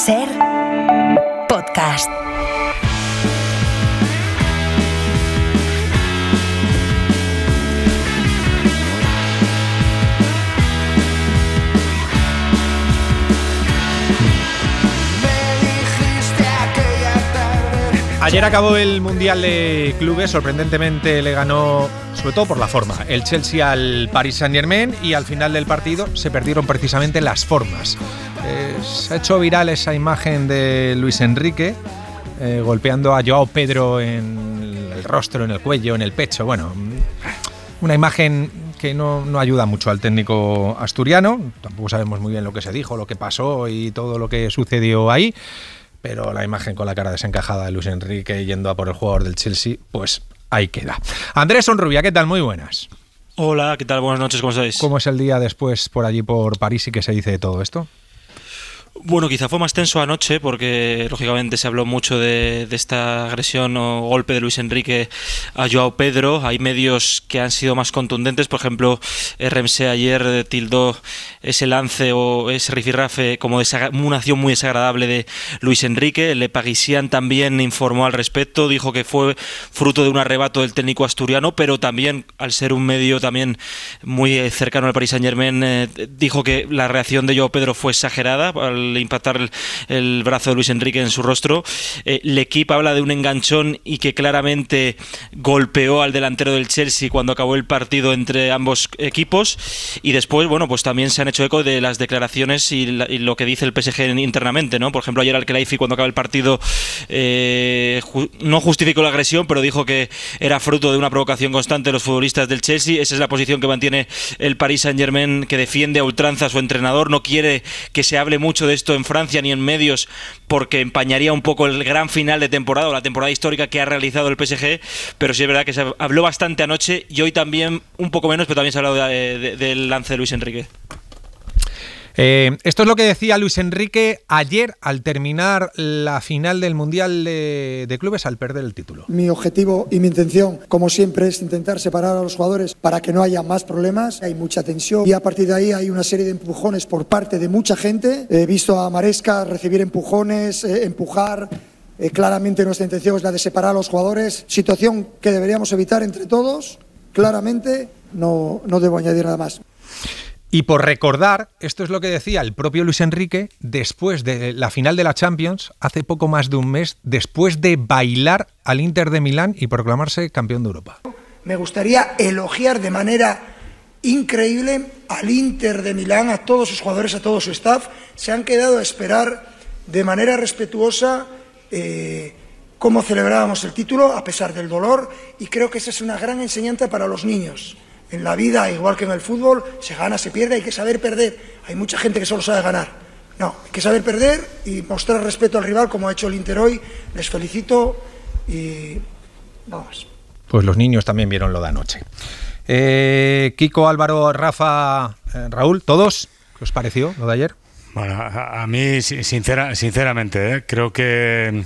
SER Podcast. Ayer acabó el Mundial de Clubes, sorprendentemente le ganó, sobre todo por la forma, el Chelsea al Paris Saint-Germain, y al final del partido se perdieron precisamente las formas. Se ha hecho viral esa imagen de Luis Enrique golpeando a Joao Pedro en el rostro, en el cuello, en el pecho. Bueno, una imagen que no ayuda mucho al técnico asturiano. Tampoco sabemos muy bien lo que se dijo, lo que pasó y todo lo que sucedió ahí. Pero la imagen con la cara desencajada de Luis Enrique yendo a por el jugador del Chelsea, pues ahí queda. Andrés Sonrubia, ¿qué tal? Muy buenas. Hola, ¿qué tal? Buenas noches, ¿cómo estáis? ¿Cómo es el día después por allí por París y qué se dice de todo esto? Bueno, quizá fue más tenso anoche porque lógicamente se habló mucho de esta agresión o golpe de Luis Enrique a Joao Pedro. Hay medios que han sido más contundentes, por ejemplo, RMC ayer tildó ese lance o ese rifirrafe como una acción muy desagradable de Luis Enrique. Le Parisien también informó al respecto, dijo que fue fruto de un arrebato del técnico asturiano, pero también, al ser un medio también muy cercano al Paris Saint-Germain, dijo que la reacción de Joao Pedro fue exagerada al impactar el brazo de Luis Enrique en su rostro. L'Equipe habla de un enganchón y que claramente golpeó al delantero del Chelsea cuando acabó el partido entre ambos equipos. Y después, bueno, pues también se han hecho eco de las declaraciones y lo que dice el PSG internamente, ¿no? Por ejemplo, ayer Al-Khelaifi, cuando acaba el partido, no justificó la agresión, pero dijo que era fruto de una provocación constante de los futbolistas del Chelsea. Esa es la posición que mantiene el Paris Saint-Germain, que defiende a ultranza a su entrenador. No quiere que se hable mucho de esto en Francia ni en medios porque empañaría un poco el gran final de temporada o la temporada histórica que ha realizado el PSG, pero sí es verdad que se habló bastante anoche y hoy también un poco menos, pero también se ha hablado del lance de Luis Enrique. Esto es lo que decía Luis Enrique ayer al terminar la final del Mundial de Clubes, al perder el título. Mi objetivo y mi intención, como siempre, es intentar separar a los jugadores para que no haya más problemas. Hay mucha tensión y a partir de ahí hay una serie de empujones por parte de mucha gente. He visto a Maresca recibir empujones, empujar. Claramente nuestra intención es la de separar a los jugadores. Situación que deberíamos evitar entre todos. Claramente no debo añadir nada más. Y por recordar, esto es lo que decía el propio Luis Enrique después de la final de la Champions, hace poco más de un mes, después de bailar al Inter de Milán y proclamarse campeón de Europa. Me gustaría elogiar de manera increíble al Inter de Milán, a todos sus jugadores, a todo su staff. Se han quedado a esperar de manera respetuosa cómo celebrábamos el título, a pesar del dolor, y creo que esa es una gran enseñanza para los niños. En la vida, igual que en el fútbol, se gana, se pierde, hay que saber perder. Hay mucha gente que solo sabe ganar. No, hay que saber perder y mostrar respeto al rival, como ha hecho el Inter hoy. Les felicito y vamos. Pues los niños también vieron lo de anoche. Kiko, Álvaro, Rafa, Raúl, ¿todos? ¿Qué os pareció lo de ayer? Bueno, a mí, sinceramente, creo que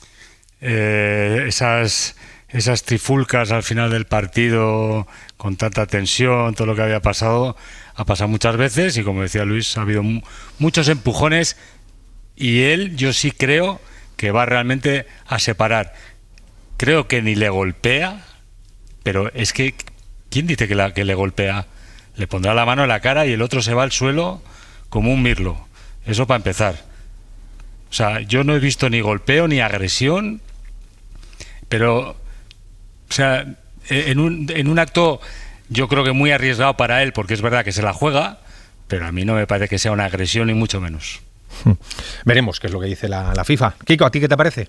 esas trifulcas al final del partido, con tanta tensión, todo lo que había pasado, ha pasado muchas veces y, como decía Luis, ha habido muchos empujones y él, yo sí creo que va realmente a separar. Creo que ni le golpea, pero es que ¿quién dice que le golpea? Le pondrá la mano en la cara y el otro se va al suelo como un mirlo. Eso para empezar. O sea, yo no he visto ni golpeo ni agresión, pero, o sea, en un acto yo creo que muy arriesgado para él, porque es verdad que se la juega, pero a mí no me parece que sea una agresión ni mucho menos. Veremos qué es lo que dice la FIFA. Kiko, ¿a ti qué te parece?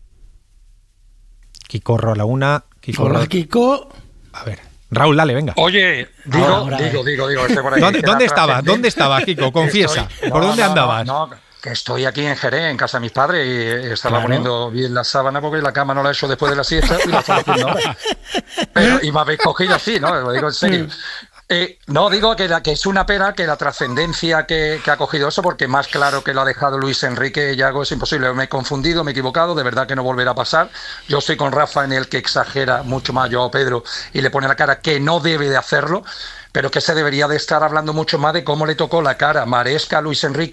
Kiko rola una. Hola, Kiko. A ver, Raúl, dale, venga. Oye, digo. Estoy por ahí. ¿Dónde estaba, Kiko? Confiesa. ¿Por dónde andabas? No, que estoy aquí en Jerez, en casa de mis padres, y estaba poniendo bien la sábana porque la cama no la he hecho después de la siesta y la estaba haciendo ahora. Y me habéis cogido así, ¿no? Lo digo en serio. No, digo que es una pena que la trascendencia que ha cogido eso, porque más claro que lo ha dejado Luis Enrique, Yago, es imposible. Me he confundido, me he equivocado, de verdad que no volverá a pasar. Yo estoy con Rafa en el que exagera mucho más Joao Pedro y le pone la cara que no debe de hacerlo, pero que se debería de estar hablando mucho más de cómo le tocó la cara Maresca a Luis Enrique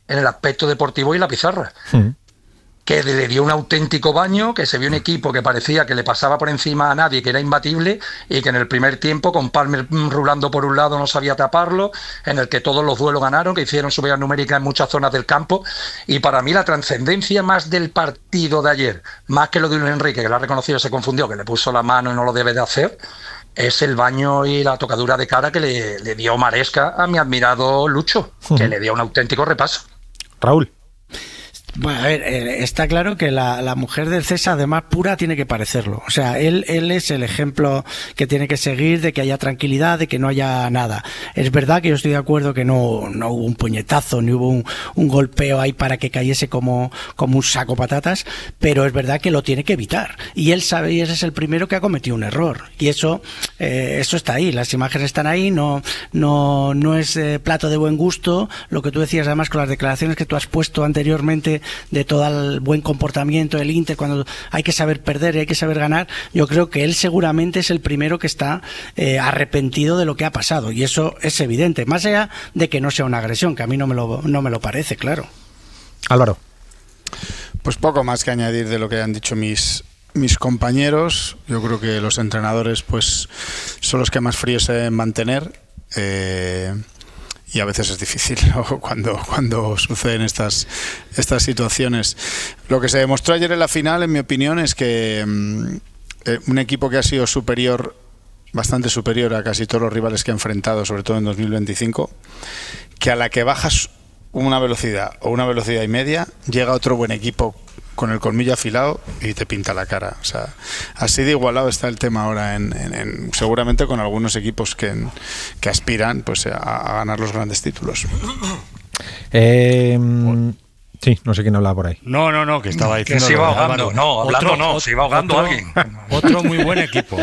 en el aspecto deportivo y la pizarra. Que le dio un auténtico baño, que se vio un equipo que parecía que le pasaba por encima a nadie, que era imbatible, y que en el primer tiempo, con Palmer rulando por un lado, no sabía taparlo, en el que todos los duelos ganaron, que hicieron subida numérica en muchas zonas del campo. Y para mí la trascendencia más del partido de ayer, más que lo de Luis Enrique, que lo ha reconocido, se confundió, que le puso la mano y no lo debe de hacer, es el baño y la tocadura de cara que le dio Maresca a mi admirado Lucho, que le dio un auténtico repaso. Raúl. Bueno, a ver, está claro que la mujer del César, además pura, tiene que parecerlo. O sea, él es el ejemplo que tiene que seguir, de que haya tranquilidad, de que no haya nada. Es verdad que yo estoy de acuerdo que no hubo un puñetazo, ni hubo un golpeo ahí para que cayese como un saco patatas, pero es verdad que lo tiene que evitar. Y él sabe, y ese es el primero que ha cometido un error. Y eso está ahí, las imágenes están ahí, no es plato de buen gusto. Lo que tú decías, además, con las declaraciones que tú has puesto anteriormente, de todo el buen comportamiento del Inter, cuando hay que saber perder y hay que saber ganar, yo creo que él seguramente es el primero que está arrepentido de lo que ha pasado, y eso es evidente, más allá de que no sea una agresión, que a mí no me lo parece, claro. Álvaro. Pues poco más que añadir de lo que han dicho mis compañeros. Yo creo que los entrenadores pues son los que más fríos se deben mantener, y a veces es difícil, ¿no? cuando suceden estas situaciones. Lo que se demostró ayer en la final, en mi opinión, es que un equipo que ha sido bastante superior a casi todos los rivales que ha enfrentado, sobre todo en 2025, que a la que bajas una velocidad o una velocidad y media, llega otro buen equipo con el colmillo afilado y te pinta la cara. O sea, así de igualado está el tema ahora seguramente con algunos equipos que aspiran pues a ganar los grandes títulos. Sí, no sé quién hablaba por ahí. No, que estaba diciendo... Que se iba ahogando, se iba ahogando alguien. Otro muy buen equipo.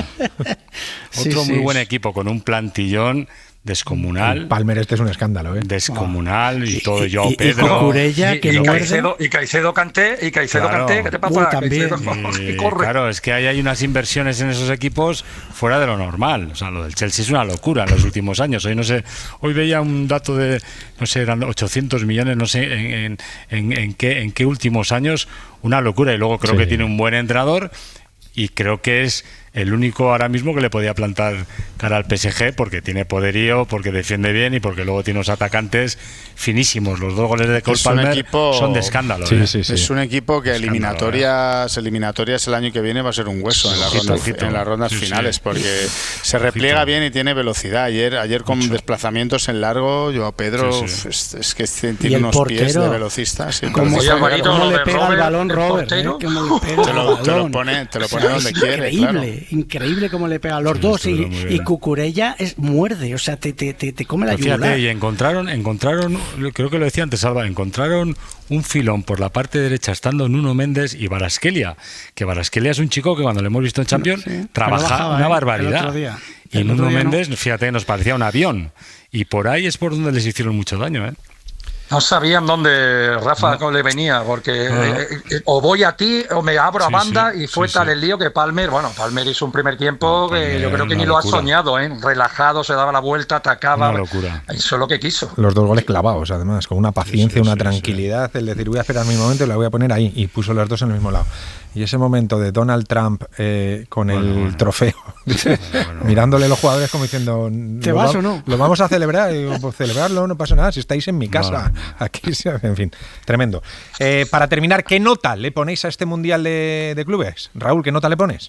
Muy buen equipo, con un plantillón descomunal. El Palmer es un escándalo, ¿eh? Descomunal, y todo. Joao Pedro. Y Cucurella, que muerde. Y Caicedo Kanté, claro. ¿Qué te pasa? También. Claro, es que hay unas inversiones en esos equipos fuera de lo normal. O sea, lo del Chelsea es una locura en los últimos años. Hoy veía un dato de, no sé, eran 800 millones, no sé en qué últimos años, una locura. Y luego creo que tiene un buen entrenador, y creo que es el único ahora mismo que le podía plantar cara al PSG, porque tiene poderío, porque defiende bien y porque luego tiene unos atacantes finísimos. Los 2 goles de Cole Palmer son de escándalo. Sí. Es un equipo que eliminatorias el año que viene va a ser un hueso en las rondas finales, porque se repliega bien y tiene velocidad. Ayer con desplazamientos en largo, Joao Pedro es que tiene unos pies de velocista. ¿Cómo le pega el balón, Robert? Te lo pone donde quiere, increíble cómo le pega a los dos, y Cucurella muerde, o sea, te come la yugular. Fíjate, y encontraron, creo que lo decía antes Alba, encontraron un filón por la parte derecha estando Nuno Méndez y Kvaratskhelia, que Kvaratskhelia es un chico que cuando lo hemos visto en Champions trabaja una barbaridad, y Nuno Méndez, fíjate, nos parecía un avión, y por ahí es por donde les hicieron mucho daño, No sabían dónde Rafa le venía, porque o voy a ti o me abro a banda, y fue tal el lío que Palmer hizo un primer tiempo que yo creo que ni lo ha soñado, relajado, se daba la vuelta, atacaba, una locura. Hizo lo que quiso. Los 2 goles clavados, además, con una paciencia, una tranquilidad, el decir voy a esperar mi momento y la voy a poner ahí, y puso los dos en el mismo lado. Y ese momento de Donald Trump con el trofeo, mirándole a los jugadores como diciendo, ¿te vas o no? Lo vamos a celebrar. Y digo, pues celebrarlo, no pasa nada, si estáis en mi casa. Aquí, en fin, tremendo. Para terminar, ¿qué nota le ponéis a este Mundial de Clubes? Raúl, ¿qué nota le pones?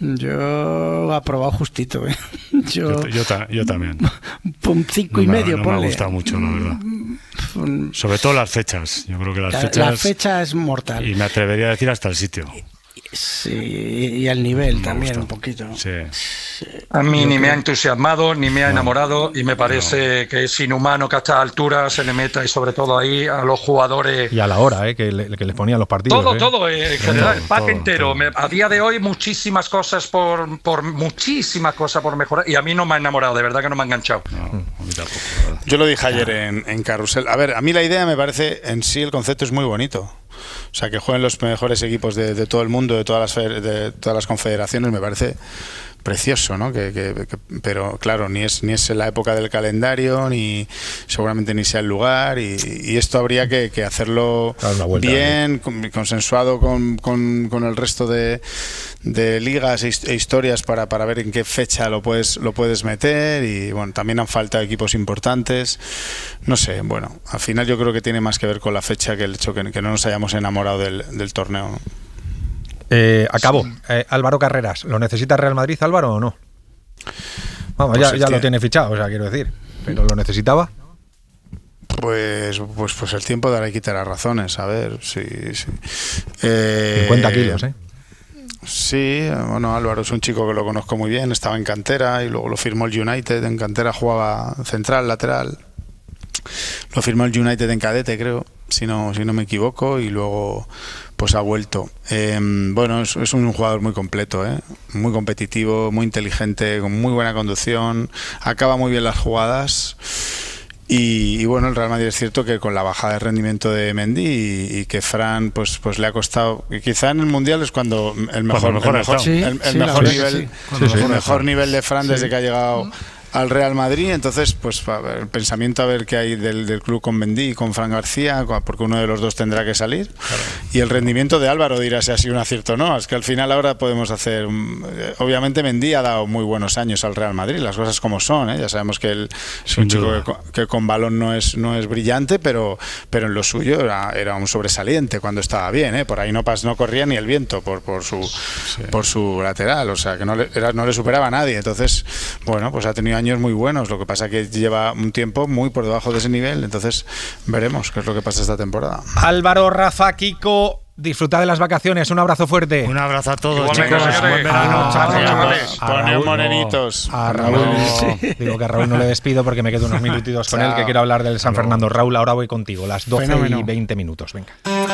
Yo aprobado justito, Yo también. 5,5. No me ha gustado mucho, la verdad. Sobre todo las fechas. Yo creo que la fecha es mortal. Y me atrevería a decir hasta el sitio. Sí, y el nivel también un poquito. Sí. A mí ni me ha entusiasmado, ni me ha enamorado, y me parece que es inhumano que a estas alturas se le meta, y sobre todo ahí a los jugadores. Y a la hora, que les ponían los partidos. Todo, en general, el pack entero. A día de hoy muchísimas cosas por mejorar, y a mí no me ha enamorado, de verdad que no me ha enganchado. No, a mí tampoco. Yo lo dije ayer en Carrusel. A ver, a mí la idea me parece, en sí el concepto es muy bonito. O sea, que jueguen los mejores equipos de todo el mundo, de todas las confederaciones, me parece precioso, ¿no? Pero claro, ni es la época del calendario, ni seguramente ni sea el lugar, y esto habría que hacerlo bien, consensuado con el resto de ligas e historias para ver en qué fecha lo puedes meter. Y bueno, también han faltado equipos importantes, no sé, bueno, al final yo creo que tiene más que ver con la fecha que el hecho que no nos hayamos enamorado del torneo, ¿no? Acabo. Álvaro Carreras, ¿lo necesita Real Madrid, Álvaro, o no? Vamos, pues ya lo tiene fichado, o sea, quiero decir, pero ¿lo necesitaba? Pues el tiempo dará y quitará razones, a ver, sí. 50 kilos, ¿eh? Sí, bueno, Álvaro es un chico que lo conozco muy bien, estaba en cantera y luego lo firmó el United, en cantera jugaba central, lateral. Lo firmó el United en cadete, creo, si no me equivoco, y luego pues ha vuelto. Bueno, es un jugador muy completo, muy competitivo, muy inteligente, con muy buena conducción, acaba muy bien las jugadas. Y bueno, el Real Madrid es cierto que con la bajada de rendimiento de Mendy y que Fran pues le ha costado, y quizá en el Mundial es cuando el mejor nivel de Fran desde que ha llegado al Real Madrid. Entonces pues el pensamiento a ver qué hay del club con Mendy y con Fran García, porque uno de los dos tendrá que salir, claro. Y el rendimiento de Álvaro dirá si ha sido un acierto o no. Es que al final ahora podemos hacer, obviamente Mendy ha dado muy buenos años al Real Madrid, las cosas como son, ya sabemos que él es un chico que con balón no es brillante, pero en lo suyo era un sobresaliente cuando estaba bien, por ahí no corría ni el viento por su lateral, o sea que no le superaba a nadie. Entonces bueno, pues ha tenido años muy buenos, lo que pasa que lleva un tiempo muy por debajo de ese nivel. Entonces veremos qué es lo que pasa esta temporada. Álvaro, Rafa, Kiko, disfrutad de las vacaciones, un abrazo fuerte. Un abrazo a todos, chicos. Buen verano. Poneos morenitos. A Raúl, digo que a Raúl no le despido porque me quedo unos minutitos con él, que quiero hablar del San Fernando. Raúl, ahora voy contigo, las 12:20, venga.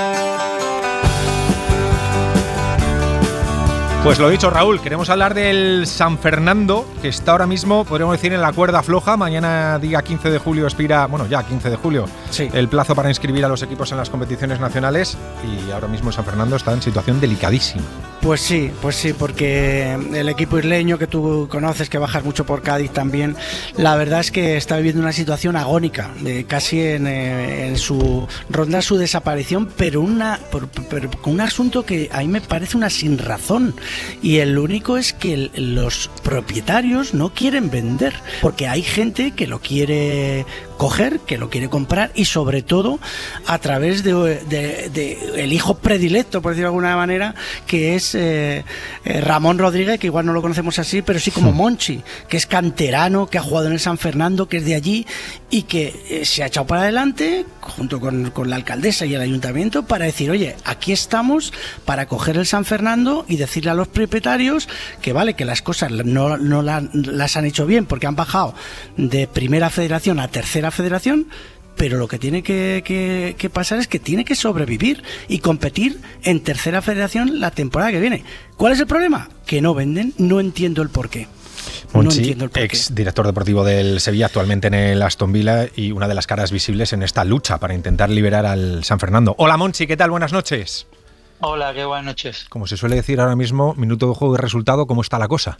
Pues lo dicho, Raúl, queremos hablar del San Fernando, que está ahora mismo, podríamos decir, en la cuerda floja. Mañana, día 15 de julio, expira, bueno, ya 15 de julio, sí, el plazo para inscribir a los equipos en las competiciones nacionales, y ahora mismo San Fernando está en situación delicadísima. Pues sí, porque el equipo isleño que tú conoces, que bajas mucho por Cádiz también, la verdad es que está viviendo una situación agónica, casi en su ronda su desaparición, pero con un asunto que a mí me parece una sinrazón. Y el único es que los propietarios no quieren vender, porque hay gente que lo quiere coger, que lo quiere comprar, y sobre todo a través de el hijo predilecto, por decirlo de alguna manera, que es Ramón Rodríguez, que igual no lo conocemos así, pero sí como Monchi, que es canterano, que ha jugado en el San Fernando, que es de allí y que se ha echado para adelante junto con la alcaldesa y el ayuntamiento para decir, oye, aquí estamos para coger el San Fernando y decirle a los propietarios que vale, que las cosas no las han hecho bien porque han bajado de primera federación a tercera federación, pero lo que tiene que pasar es que tiene que sobrevivir y competir en tercera federación la temporada que viene. ¿Cuál es el problema? Que no venden, no entiendo el porqué. Monchi, ex director deportivo del Sevilla, actualmente en el Aston Villa, y una de las caras visibles en esta lucha para intentar liberar al San Fernando. Hola Monchi, ¿qué tal? Buenas noches. Hola, qué buenas noches. Como se suele decir ahora mismo, minuto de juego y resultado, ¿cómo está la cosa?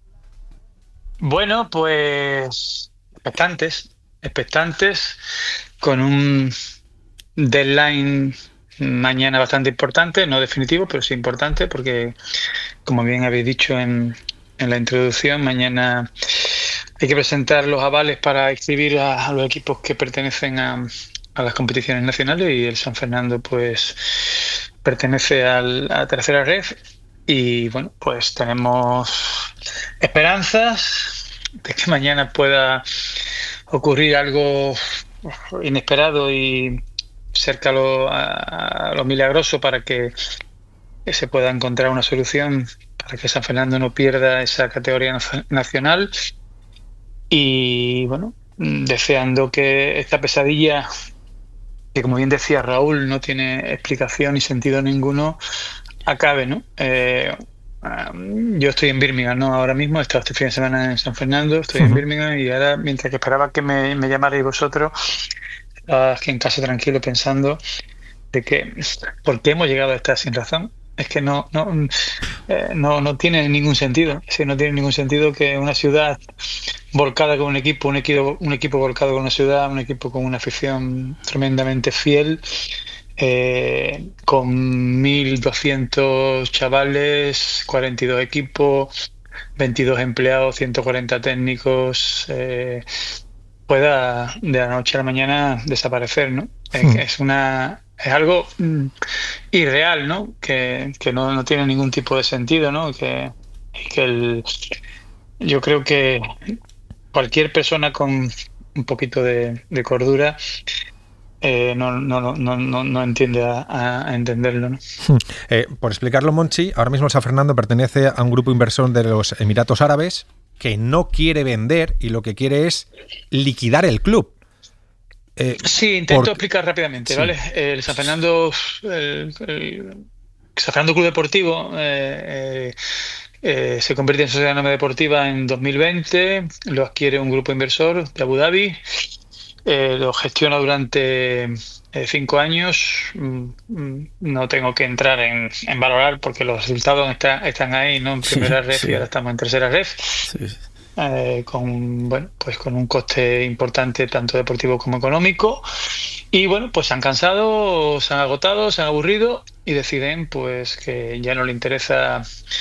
Bueno, pues expectantes, con un deadline mañana bastante importante, no definitivo, pero sí importante, porque como bien habéis dicho en la introducción, mañana hay que presentar los avales para inscribir a los equipos que pertenecen a las competiciones nacionales, y el San Fernando pues pertenece a la tercera red, y bueno, pues tenemos esperanzas de que mañana pueda ocurrir algo inesperado y cerca a lo milagroso para que se pueda encontrar una solución para que San Fernando no pierda esa categoría nacional. Y bueno, deseando que esta pesadilla, que como bien decía Raúl, no tiene explicación ni sentido ninguno, acabe, ¿no? Yo estoy en Birmingham, ¿no? Ahora mismo, he estado este fin de semana en San Fernando, estoy en Birmingham, y ahora, mientras que esperaba que me llamarais vosotros, estaba aquí en casa tranquilo pensando de que por qué hemos llegado a esta sinrazón. Es que no tiene ningún sentido. Sí, no tiene ningún sentido que una ciudad volcada con un equipo volcado con una ciudad, un equipo con una afición tremendamente fiel, con 1.200 chavales, 42 equipos, 22 empleados, 140 técnicos, pueda de la noche a la mañana desaparecer, ¿no? Es algo irreal, ¿no? Que no tiene ningún tipo de sentido, ¿no? Yo creo que cualquier persona con un poquito de cordura no entiende a entenderlo, ¿no? Por explicarlo, Monchi, ahora mismo el San Fernando pertenece a un grupo inversor de los Emiratos Árabes que no quiere vender y lo que quiere es liquidar el club. Sí, intento explicar rápidamente, sí. ¿Vale? El San Fernando Club Deportivo se convierte en sociedad anónima deportiva en 2020, lo adquiere un grupo inversor de Abu Dhabi, lo gestiona durante 5 años. No tengo que entrar en valorar porque los resultados están ahí, ¿no? En primera ref, sí. Y ahora estamos en tercera ref. Sí. Con un coste importante tanto deportivo como económico, y bueno, pues se han cansado, se han agotado, se han aburrido y deciden pues que ya no le interesa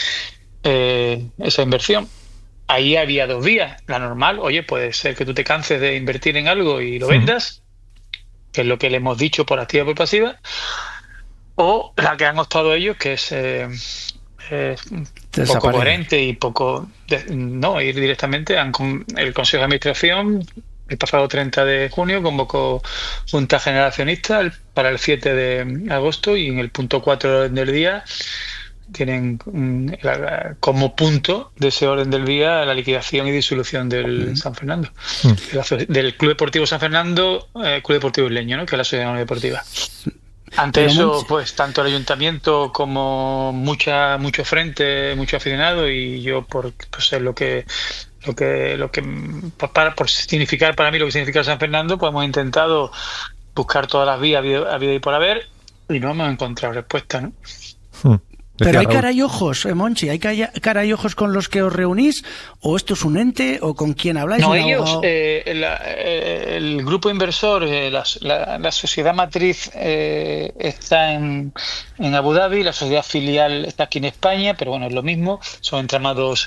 esa inversión. Ahí había 2 vías. La normal, oye, puede ser que tú te canses de invertir en algo y lo vendas, que es lo que le hemos dicho por activa y por pasiva, o la que han optado ellos, que es poco coherente y poco ir directamente. El Consejo de Administración el pasado 30 de junio convocó Junta General Accionista para el 7 de agosto, y en el punto 4 del día tienen como punto de ese orden del día la liquidación y disolución del San Fernando, del Club Deportivo San Fernando, Club Deportivo Isleño, ¿no? Que es la sociedad deportiva. Ante eso, pues tanto el ayuntamiento como mucho frente, mucho aficionado, y yo por significar para mí lo que significa el San Fernando, pues hemos intentado buscar todas las vías habido y por haber, y no hemos encontrado respuesta, ¿no? Pero hay cara y ojos, Monchi, ¿hay cara y ojos con los que os reunís? ¿O esto es un ente? ¿O con quién habláis? No, ellos, el grupo inversor, la sociedad matriz está en Abu Dhabi, la sociedad filial está aquí en España, pero bueno, es lo mismo, son entramados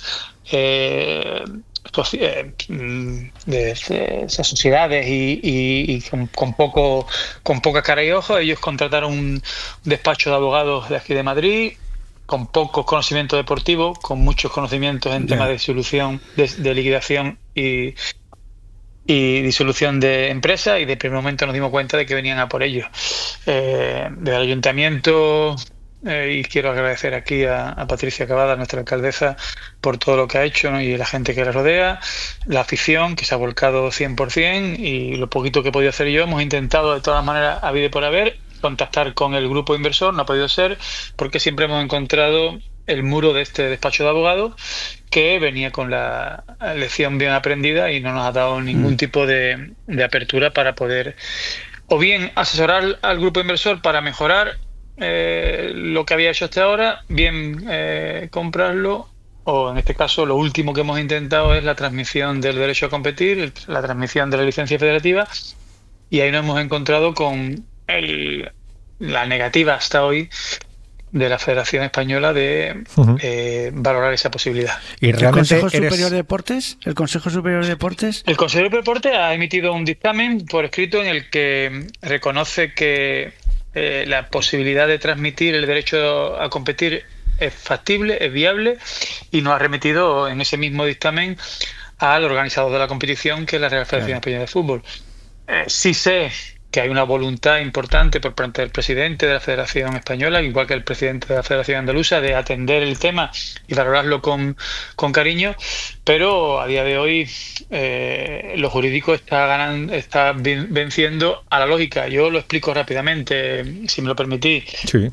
de esas sociedades y con poca cara y ojo. Ellos contrataron un despacho de abogados de aquí de Madrid, con poco conocimiento deportivo, con muchos conocimientos en temas de disolución, de liquidación y disolución de empresas, y de primer momento nos dimos cuenta de que venían a por ellos. Desde el ayuntamiento, y quiero agradecer aquí a Patricia Cavada, nuestra alcaldesa, por todo lo que ha hecho, ¿no? Y la gente que la rodea, la afición que se ha volcado 100%, y lo poquito que he podido hacer yo, hemos intentado de todas maneras, habido y por haber, contactar con el grupo inversor. No ha podido ser porque siempre hemos encontrado el muro de este despacho de abogados, que venía con la lección bien aprendida y no nos ha dado ningún tipo de apertura para poder o bien asesorar al grupo inversor para mejorar lo que había hecho hasta ahora, bien comprarlo, o en este caso lo último que hemos intentado es la transmisión del derecho a competir, la transmisión de la licencia federativa, y ahí nos hemos encontrado con la negativa hasta hoy de la Federación Española de valorar esa posibilidad. ¿Y el Consejo Superior de Deportes? ¿El Consejo Superior de Deportes? El Consejo Superior de Deportes ha emitido un dictamen por escrito en el que reconoce que la posibilidad de transmitir el derecho a competir es factible, es viable, y nos ha remitido en ese mismo dictamen al organizador de la competición, que es la Real Federación Española de Fútbol. Sí sé que hay una voluntad importante por parte del presidente de la Federación Española, igual que el presidente de la Federación Andaluza, de atender el tema y valorarlo con cariño, pero a día de hoy lo jurídico está venciendo a la lógica. Yo lo explico rápidamente, si me lo permitís. Sí.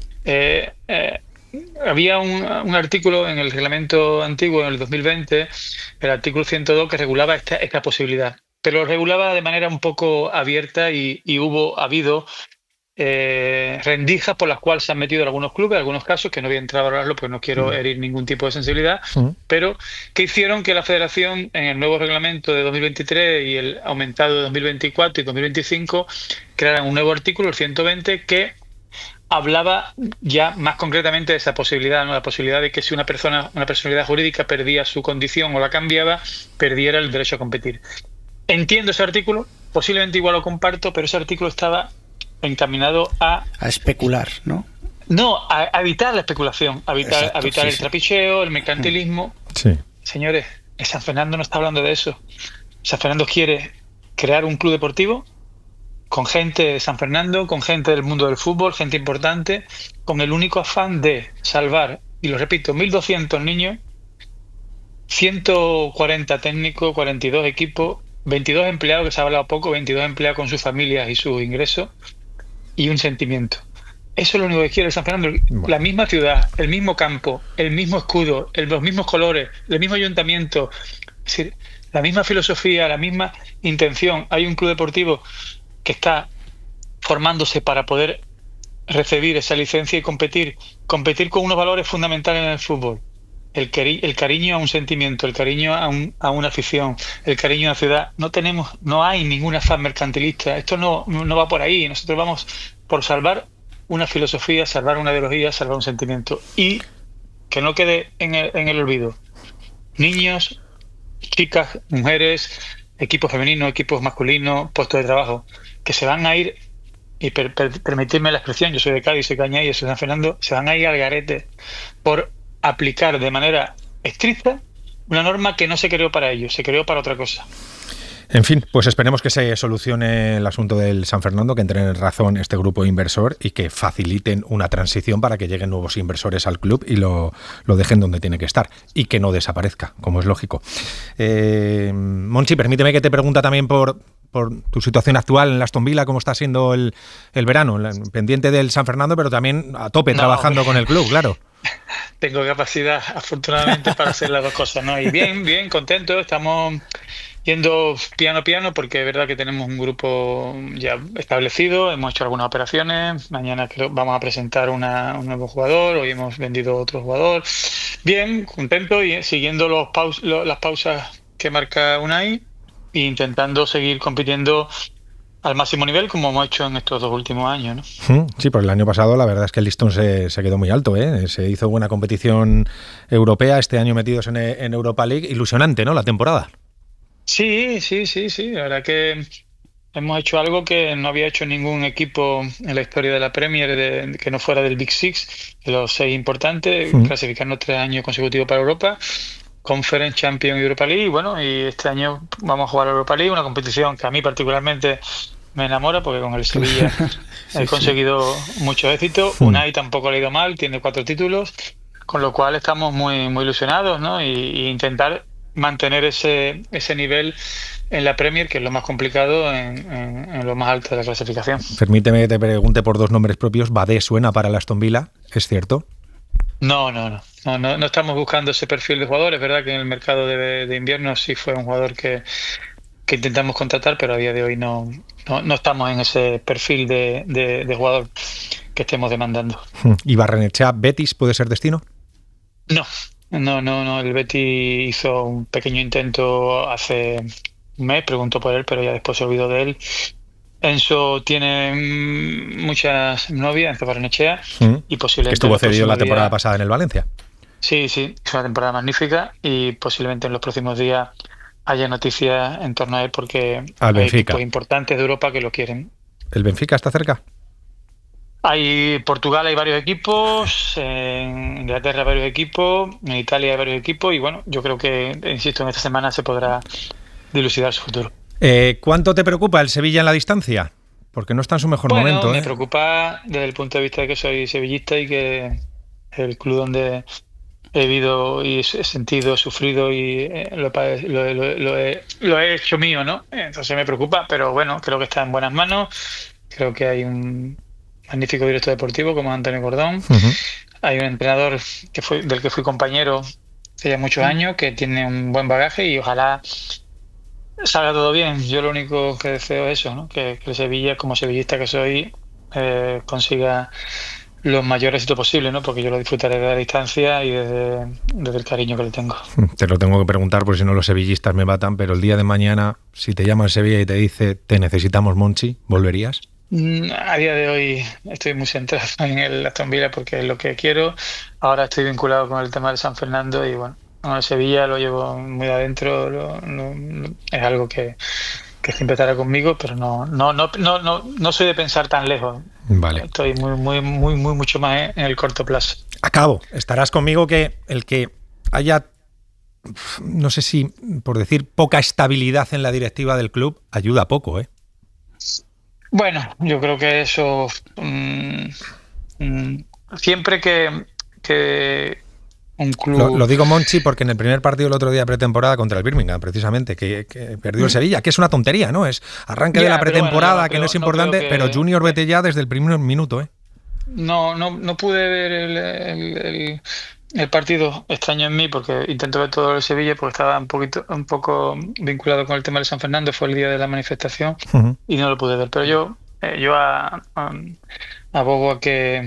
Había un artículo en el reglamento antiguo, en el 2020, el artículo 102, que regulaba esta posibilidad, pero lo regulaba de manera un poco abierta, y ha habido rendijas por las cuales se han metido algunos clubes, algunos casos, que no voy a entrar a hablarlo porque no quiero herir ningún tipo de sensibilidad, pero que hicieron que la Federación, en el nuevo reglamento de 2023 y el aumentado de 2024 y 2025, crearan un nuevo artículo, el 120, que hablaba ya más concretamente de esa posibilidad, ¿no? La posibilidad de que si una personalidad jurídica perdía su condición o la cambiaba, perdiera el derecho a competir. Entiendo ese artículo, posiblemente igual lo comparto, pero ese artículo estaba encaminado a especular, ¿no? No, a evitar la especulación, a evitar el trapicheo, el mercantilismo. Sí. Señores, San Fernando no está hablando de eso. San Fernando quiere crear un club deportivo con gente de San Fernando, con gente del mundo del fútbol, gente importante, con el único afán de salvar, y lo repito, 1.200 niños, 140 técnicos, 42 equipos, 22 empleados, que se ha hablado poco, 22 empleados con sus familias y sus ingresos, y un sentimiento. Eso es lo único que quiere San Fernando. Bueno. La misma ciudad, el mismo campo, el mismo escudo, los mismos colores, el mismo ayuntamiento, es decir, la misma filosofía, la misma intención. Hay un club deportivo que está formándose para poder recibir esa licencia y competir con unos valores fundamentales en el fútbol. El cariño a un sentimiento, el cariño a una afición, el cariño a la ciudad. No hay ningún afán mercantilista. Esto no va por ahí. Nosotros vamos por salvar una filosofía, salvar una ideología, salvar un sentimiento. Y que no quede en el olvido. Niños, chicas, mujeres, equipos femeninos, equipos masculinos, puestos de trabajo, que se van a ir, y permitirme la expresión, yo soy de Cádiz, soy cañá y soy de San Fernando, se van a ir al garete por aplicar de manera estricta una norma que no se creó para ellos, se creó para otra cosa. En fin, pues esperemos que se solucione el asunto del San Fernando, que entre en razón este grupo inversor y que faciliten una transición para que lleguen nuevos inversores al club y lo dejen donde tiene que estar y que no desaparezca, como es lógico. Monchi, permíteme que te pregunte también por tu situación actual en la Aston Villa, cómo está siendo el verano, pendiente del San Fernando, pero también a tope trabajando con el club, claro. Tengo capacidad, afortunadamente, para hacer las dos cosas, ¿no? Y bien, contento, estamos yendo piano a piano, porque es verdad que tenemos un grupo ya establecido, hemos hecho algunas operaciones, mañana vamos a presentar un nuevo jugador, hoy hemos vendido otro jugador. Bien, contento y siguiendo las pausas que marca Unai e intentando seguir compitiendo al máximo nivel, como hemos hecho en estos 2 últimos años, ¿no? Sí, pues el año pasado la verdad es que el listón se quedó muy alto, ¿eh? Se hizo buena competición europea, este año metidos en Europa League, ilusionante, ¿no?, la temporada. Sí, la verdad que hemos hecho algo que no había hecho ningún equipo en la historia de la Premier, que no fuera del Big Six, de los 6 importantes, clasificarnos 3 años consecutivos para Europa, Conference, Champions y Europa League, y este año vamos a jugar a Europa League, una competición que a mí particularmente me enamora, porque con el Sevilla he conseguido mucho éxito. Unai tampoco le ha ido mal, tiene 4 títulos, con lo cual estamos muy, muy ilusionados, ¿no? Y intentar mantener ese nivel en la Premier, que es lo más complicado en lo más alto de la clasificación. Permíteme que te pregunte por 2 nombres propios. ¿Badé suena para el Aston Villa? ¿Es cierto? No estamos buscando ese perfil de jugador. Es verdad que en el mercado de invierno sí fue un jugador que intentamos contratar, pero a día de hoy no estamos en ese perfil de jugador que estemos demandando. ¿Y Barrenechea, Betis, puede ser destino? No, el Betis hizo un pequeño intento hace un mes, preguntó por él, pero ya después se olvidó de él. Enzo tiene muchas novias, Enzo Barrenechea, y posiblemente... Estuvo cedido la temporada pasada en el Valencia. Sí, es una temporada magnífica y posiblemente en los próximos días haya noticias en torno a él, porque hay equipos importantes de Europa que lo quieren. ¿El Benfica está cerca? Portugal hay varios equipos, en Inglaterra hay varios equipos, en Italia hay varios equipos, y yo creo que, insisto, en esta semana se podrá dilucidar su futuro. ¿Cuánto te preocupa el Sevilla en la distancia? Porque no está en su mejor momento. Me preocupa desde el punto de vista de que soy sevillista y que el club donde he vivido y he sentido, he sufrido y lo he hecho mío, ¿no? Entonces me preocupa, pero creo que está en buenas manos. Creo que hay un magnífico director deportivo como Antonio Gordón. Hay un entrenador del que fui compañero hace ya muchos años, que tiene un buen bagaje y ojalá salga todo bien. Yo lo único que deseo es eso, ¿no? Que el Sevilla, como sevillista que soy, consiga los mayores éxitos posibles, ¿no? Porque yo lo disfrutaré de la distancia y desde el cariño que le tengo. Te lo tengo que preguntar porque si no los sevillistas me matan, pero el día de mañana, si te llama el Sevilla y te dice te necesitamos, Monchi, ¿volverías? A día de hoy estoy muy centrado en el Aston Villa porque es lo que quiero. Ahora estoy vinculado con el tema de San Fernando y bueno, el Sevilla lo llevo muy adentro, es algo que siempre estará conmigo, pero no soy de pensar tan lejos. Vale. Estoy mucho más en el corto plazo. Acabo. Estarás conmigo que el que haya, no sé si por decir, poca estabilidad en la directiva del club ayuda poco, ¿eh? Bueno, yo creo que eso siempre que un club... Lo digo, Monchi, porque en el primer partido el otro día pretemporada contra el Birmingham, precisamente, que perdió el Sevilla, que es una tontería, ¿no? Es arranque de la pretemporada, bueno, que no es importante, pero Junior, vete ya desde el primer minuto, ¿eh? No pude ver el partido, extraño en mí, porque intento ver todo el Sevilla, porque estaba un poco vinculado con el tema de San Fernando, fue el día de la manifestación, y no lo pude ver. Pero yo abogo a que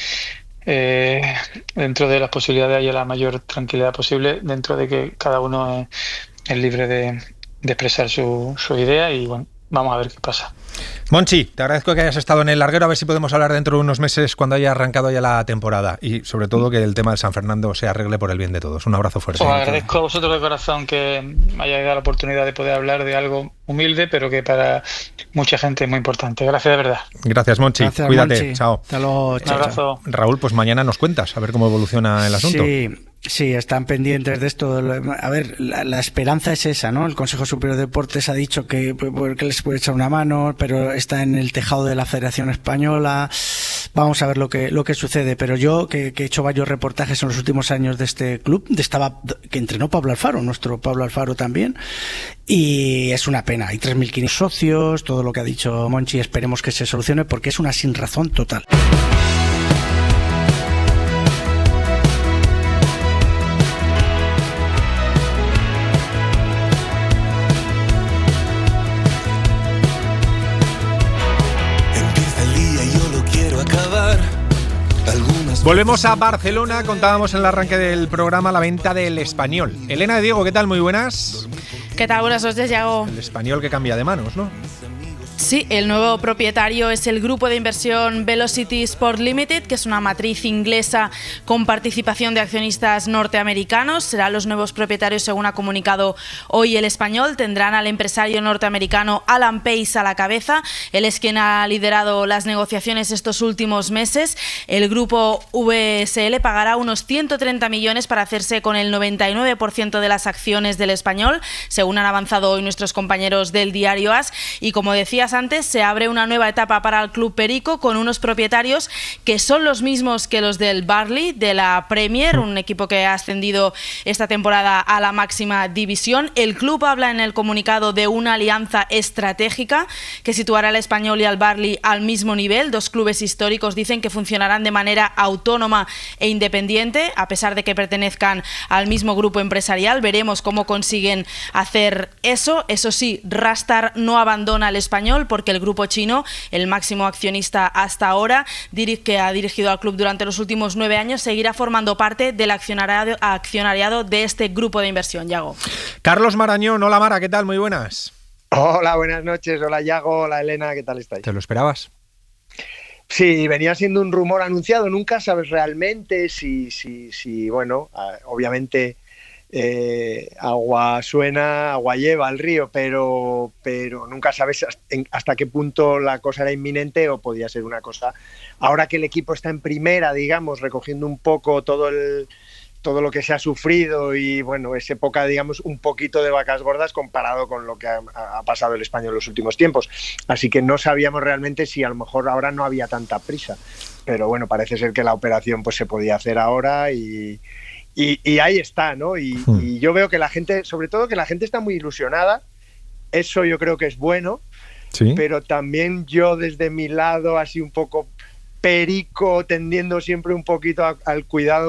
dentro de las posibilidades haya la mayor tranquilidad posible, dentro de que cada uno es libre de expresar su idea y bueno, vamos a ver qué pasa. Monchi, te agradezco que hayas estado en el larguero, a ver si podemos hablar dentro de unos meses cuando haya arrancado ya la temporada y sobre todo que el tema del San Fernando se arregle por el bien de todos. Un abrazo fuerte. Os agradezco a vosotros de corazón que me hayáis dado la oportunidad de poder hablar de algo humilde, pero que para mucha gente es muy importante. Gracias de verdad. Gracias, Monchi. Gracias, cuídate. Monchi. Chao. Hasta luego. Un abrazo. Raúl, pues mañana nos cuentas a ver cómo evoluciona el asunto. Sí, están pendientes de esto. A ver, la esperanza es esa, ¿no? El Consejo Superior de Deportes ha dicho que les puede echar una mano, pero está en el tejado de la Federación Española. Vamos a ver lo que sucede. Pero yo, que he hecho varios reportajes en los últimos años de este club, que entrenó Pablo Alfaro, nuestro Pablo Alfaro también, y es una pena. Hay 3.500 socios, todo lo que ha dicho Monchi, esperemos que se solucione porque es una sinrazón total. Volvemos a Barcelona, contábamos en el arranque del programa la venta del Español. Elena de Diego, ¿qué tal? Muy buenas. ¿Qué tal? Buenas noches, Yago. El Español que cambia de manos, ¿no? Sí, el nuevo propietario es el grupo de inversión Velocity Sport Limited, que es una matriz inglesa con participación de accionistas norteamericanos. Serán los nuevos propietarios, según ha comunicado hoy el Español. Tendrán al empresario norteamericano Alan Pace a la cabeza. Él es quien ha liderado las negociaciones estos últimos meses. El grupo VSL pagará unos 130 millones para hacerse con el 99% de las acciones del Español, según han avanzado hoy nuestros compañeros del diario AS. Y como decías antes, se abre una nueva etapa para el Club Perico con unos propietarios que son los mismos que los del Burnley, de la Premier, un equipo que ha ascendido esta temporada a la máxima división. El club habla en el comunicado de una alianza estratégica que situará al Español y al Burnley al mismo nivel. Dos clubes históricos dicen que funcionarán de manera autónoma e independiente, a pesar de que pertenezcan al mismo grupo empresarial. Veremos cómo consiguen hacer eso. Eso sí, Rastar no abandona al Español porque el grupo chino, el máximo accionista hasta ahora, que ha dirigido al club durante los últimos 9 años, seguirá formando parte del accionariado de este grupo de inversión. Yago. Carlos Marañón, hola Mara, ¿qué tal? Muy buenas. Hola, buenas noches. Hola Yago, hola Elena, ¿qué tal estáis? ¿Te lo esperabas? Sí, venía siendo un rumor anunciado, nunca sabes realmente si bueno, obviamente agua suena, agua lleva al río, pero nunca sabes hasta qué punto la cosa era inminente o podía ser una cosa. Ahora que el equipo está en primera, digamos, recogiendo un poco todo lo que se ha sufrido y bueno, es época, digamos, un poquito de vacas gordas comparado con lo que ha pasado el Español en los últimos tiempos. Así que no sabíamos realmente si a lo mejor ahora no había tanta prisa. Pero bueno, parece ser que la operación pues se podía hacer ahora y ahí está, ¿no? Y yo veo que la gente, sobre todo que la gente está muy ilusionada. Eso yo creo que es bueno. ¿Sí? Pero también yo desde mi lado, así un poco perico, tendiendo siempre un poquito al cuidado,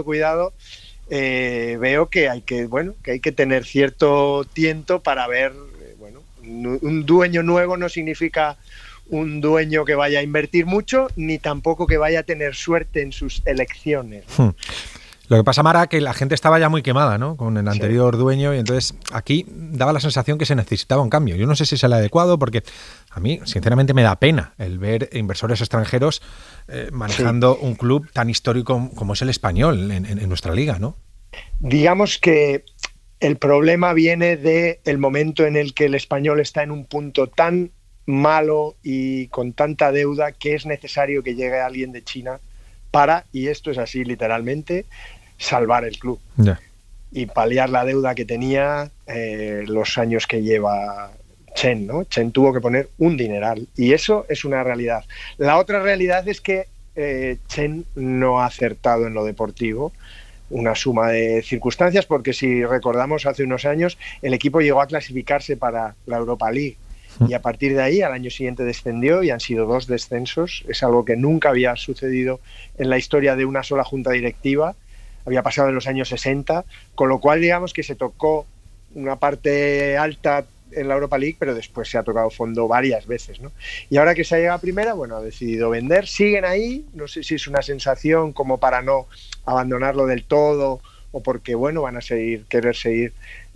veo que hay que tener cierto tiento para ver, un dueño nuevo no significa un dueño que vaya a invertir mucho, ni tampoco que vaya a tener suerte en sus elecciones. Lo que pasa, Mara, que la gente estaba ya muy quemada, ¿no?, con el anterior dueño, y entonces aquí daba la sensación que se necesitaba un cambio. Yo no sé si es el adecuado, porque a mí, sinceramente, me da pena el ver inversores extranjeros manejando un club tan histórico como es el Español en nuestra liga, ¿no? Digamos que el problema viene del momento en el que el Español está en un punto tan malo y con tanta deuda que es necesario que llegue alguien de China para, y esto es así literalmente, salvar el club y paliar la deuda que tenía los años que lleva Chen, ¿no? Chen tuvo que poner un dineral y eso es una realidad. La otra realidad es que Chen no ha acertado en lo deportivo, una suma de circunstancias, porque si recordamos hace unos años el equipo llegó a clasificarse para la Europa League y a partir de ahí al año siguiente descendió y han sido 2 descensos. Es algo que nunca había sucedido en la historia de una sola junta directiva, había pasado en los años 60, con lo cual digamos que se tocó una parte alta en la Europa League, pero después se ha tocado fondo varias veces, ¿no? Y ahora que se ha llegado a primera, bueno, ha decidido vender, siguen ahí, no sé si es una sensación como para no abandonarlo del todo o porque, bueno, van a querer seguir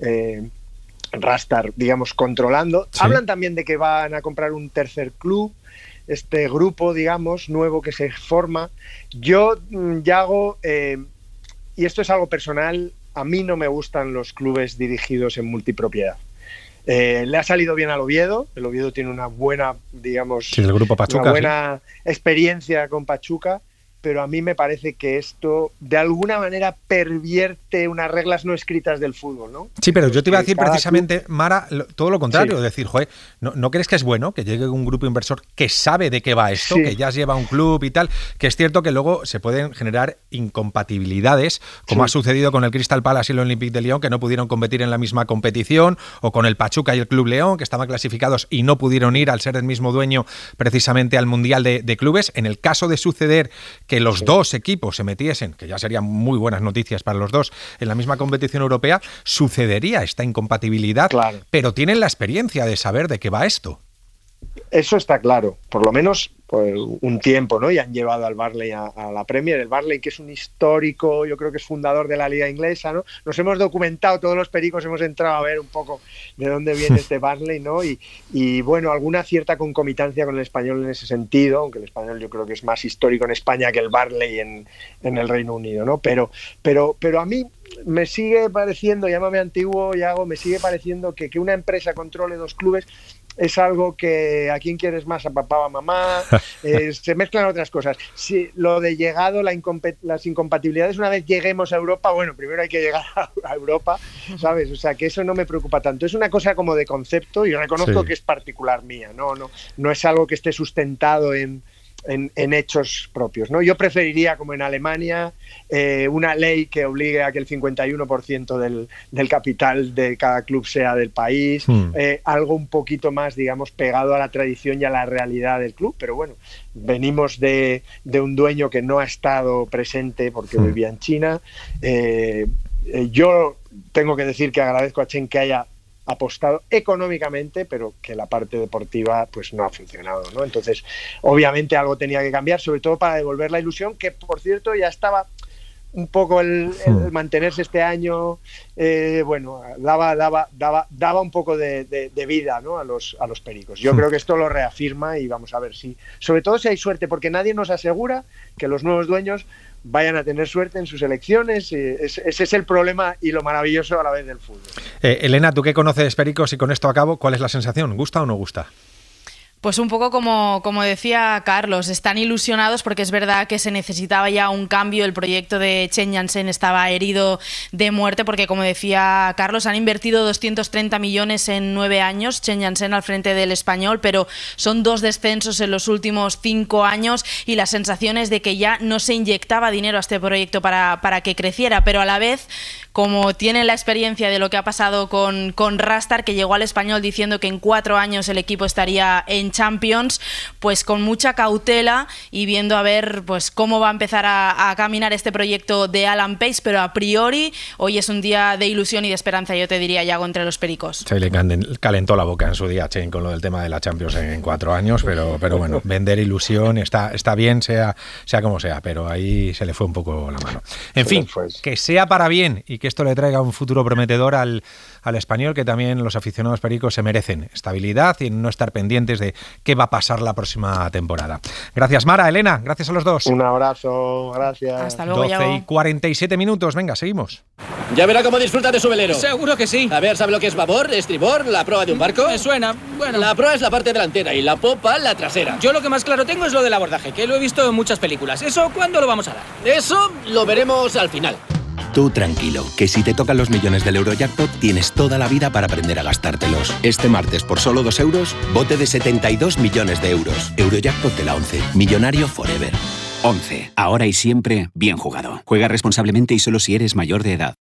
Rastar, digamos, controlando. Sí. Hablan también de que van a comprar un tercer club, este grupo, digamos, nuevo que se forma. Yo, Yago, y esto es algo personal, a mí no me gustan los clubes dirigidos en multipropiedad. Le ha salido bien al Oviedo. El Oviedo tiene una buena, digamos, sí, el grupo Pachuca, una buena experiencia con Pachuca, pero a mí me parece que esto de alguna manera pervierte unas reglas no escritas del fútbol, ¿no? Sí, pero yo te iba a decir precisamente, Mara, todo lo contrario, sí. Decir, joder, ¿no crees que es bueno que llegue un grupo inversor que sabe de qué va esto, sí, que ya lleva un club y tal? Que es cierto que luego se pueden generar incompatibilidades, como sí, ha sucedido con el Crystal Palace y el Olympique de Lyon, que no pudieron competir en la misma competición, o con el Pachuca y el Club León, que estaban clasificados y no pudieron ir al ser el mismo dueño precisamente al Mundial de Clubes. En el caso de suceder que los sí, dos equipos se metiesen, que ya serían muy buenas noticias para los dos, en la misma competición europea, sucedería esta incompatibilidad, claro, pero tienen la experiencia de saber de qué va esto. Eso está claro, por lo menos por un tiempo, ¿no? Y han llevado al Burnley a la Premier. El Burnley, que es un histórico, yo creo que es fundador de la liga inglesa, ¿no? Nos hemos documentado, todos los pericos hemos entrado a ver un poco de dónde viene este Burnley, ¿no? Y bueno, alguna cierta concomitancia con el Español en ese sentido, aunque el Español yo creo que es más histórico en España que el Burnley en el Reino Unido, ¿no? Pero a mí me sigue pareciendo, llámame antiguo, Yago, me sigue pareciendo que una empresa controle 2 clubes es algo que a quién quieres más, a papá o a mamá, se mezclan otras cosas. Si lo de llegado, las incompatibilidades, una vez lleguemos a Europa, bueno, primero hay que llegar a Europa, ¿sabes? O sea, que eso no me preocupa tanto. Es una cosa como de concepto y reconozco sí, que es particular mía, no es algo que esté sustentado en hechos propios, ¿no? Yo preferiría, como en Alemania, una ley que obligue a que el 51% del capital de cada club sea del país, algo un poquito más, digamos, pegado a la tradición y a la realidad del club, pero bueno, venimos de un dueño que no ha estado presente porque vivía en China. Yo tengo que decir que agradezco a Chen que haya apostado económicamente, pero que la parte deportiva pues no ha funcionado, ¿no? Entonces, obviamente algo tenía que cambiar, sobre todo para devolver la ilusión, que por cierto ya estaba un poco el mantenerse este año, bueno, daba un poco de vida, ¿no? a los pericos. Yo creo que esto lo reafirma y vamos a ver si, sobre todo si hay suerte, porque nadie nos asegura que los nuevos dueños vayan a tener suerte en sus elecciones. Ese es el problema y lo maravilloso a la vez del fútbol. Elena, tú que conoces pericos y con esto acabo, ¿cuál es la sensación? ¿Gusta o no gusta? Pues un poco como decía Carlos, están ilusionados porque es verdad que se necesitaba ya un cambio. El proyecto de Chen Yansen estaba herido de muerte porque, como decía Carlos, han invertido 230 millones en 9 años, Chen Yansen al frente del Español, pero son 2 descensos en los últimos 5 años y la sensación es de que ya no se inyectaba dinero a este proyecto para que creciera, pero a la vez como tienen la experiencia de lo que ha pasado con Rastar, que llegó al Español diciendo que en 4 años el equipo estaría en Champions, pues con mucha cautela y viendo a ver pues cómo va a empezar a caminar este proyecto de Alan Pace, pero a priori hoy es un día de ilusión y de esperanza, yo te diría, Yago, entre los pericos. Se le calentó la boca en su día, Chen, con lo del tema de la Champions en 4 años, pero bueno, vender ilusión está bien, sea como sea, pero ahí se le fue un poco la mano. En fin, que sea para bien y que esto le traiga un futuro prometedor al Español, que también los aficionados pericos se merecen estabilidad y no estar pendientes de qué va a pasar la próxima temporada. Gracias, Mara, Elena, gracias a los dos. Un abrazo, gracias. Hasta luego, 12:47 minutos, venga, seguimos. Ya verá cómo disfruta de su velero. Seguro que sí. A ver, ¿sabe lo que es babor, estribor, la proa de un barco? Me suena, bueno. La proa es la parte delantera y la popa la trasera. Yo lo que más claro tengo es lo del abordaje, que lo he visto en muchas películas. ¿Eso cuándo lo vamos a dar? Eso lo veremos al final. Tú tranquilo, que si te tocan los millones del Eurojackpot tienes toda la vida para aprender a gastártelos. Este martes, por solo 2 euros, bote de 72 millones de euros. Eurojackpot de la 11. Millonario forever. 11. Ahora y siempre, bien jugado. Juega responsablemente y solo si eres mayor de edad.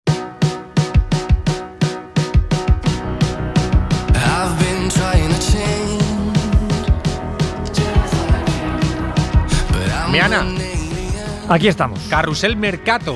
Miana, aquí estamos. Carrusel Mercato.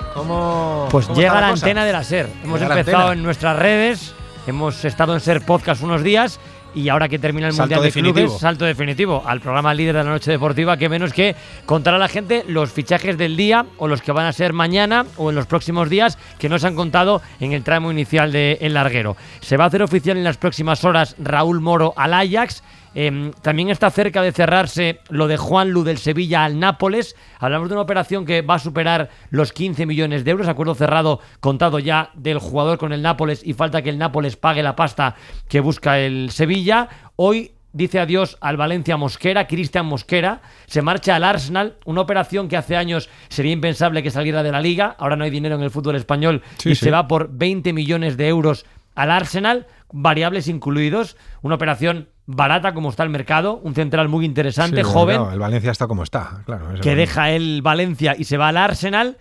Pues ¿Cómo llega está la cosa? antena de la SER. Hemos Llega la empezado antena. en nuestras redes, hemos estado en SER Podcast unos días y ahora que termina el Salto Mundial de definitivo. Clubes, salto definitivo al programa líder de la noche deportiva, que menos que contar a la gente los fichajes del día o los que van a ser mañana o en los próximos días que no se han contado en el tramo inicial del larguero. Se va a hacer oficial en las próximas horas Raúl Moro al Ajax. También está cerca de cerrarse lo de Juanlu del Sevilla al Nápoles. Hablamos de una operación que va a superar los 15 millones de euros. Acuerdo cerrado, contado ya del jugador con el Nápoles y falta que el Nápoles pague la pasta que busca el Sevilla. Hoy dice adiós al Valencia Mosquera, Cristian Mosquera. Se marcha al Arsenal, una operación que hace años sería impensable que saliera de la Liga. Ahora no hay dinero en el fútbol español se va por 20 millones de euros al Arsenal, variables incluidos. Una operación barata como está el mercado, un central muy interesante, joven. No, el Valencia está como está, claro. Que deja el Valencia y se va al Arsenal.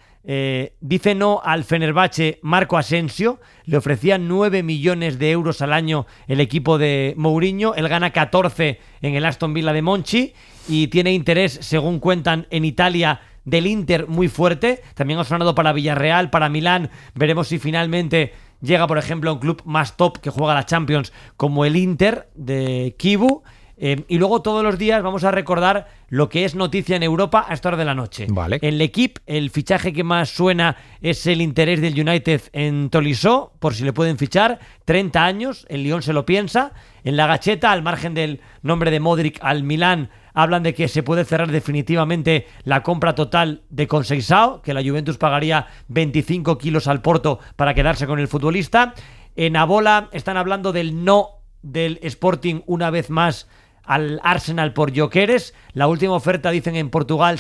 Dice no al Fenerbahce Marco Asensio, le ofrecían 9 millones de euros al año el equipo de Mourinho, él gana 14 en el Aston Villa de Monchi y tiene interés, según cuentan en Italia, del Inter muy fuerte. También ha sonado para Villarreal, para Milán. Veremos si finalmente llega, por ejemplo, a un club más top que juega la Champions como el Inter de Kivu. Y luego todos los días vamos a recordar lo que es noticia en Europa a esta hora de la noche. Vale. En l'Equipe, el fichaje que más suena es el interés del United en Tolisso, por si le pueden fichar. 30 años, el Lyon se lo piensa. En la Gacheta, al margen del nombre de Modric al Milán, hablan de que se puede cerrar definitivamente la compra total de Conceição, que la Juventus pagaría 25 kilos al Porto para quedarse con el futbolista. En Abola están hablando del no del Sporting una vez más al Arsenal por Gyökeres. La última oferta, dicen en Portugal,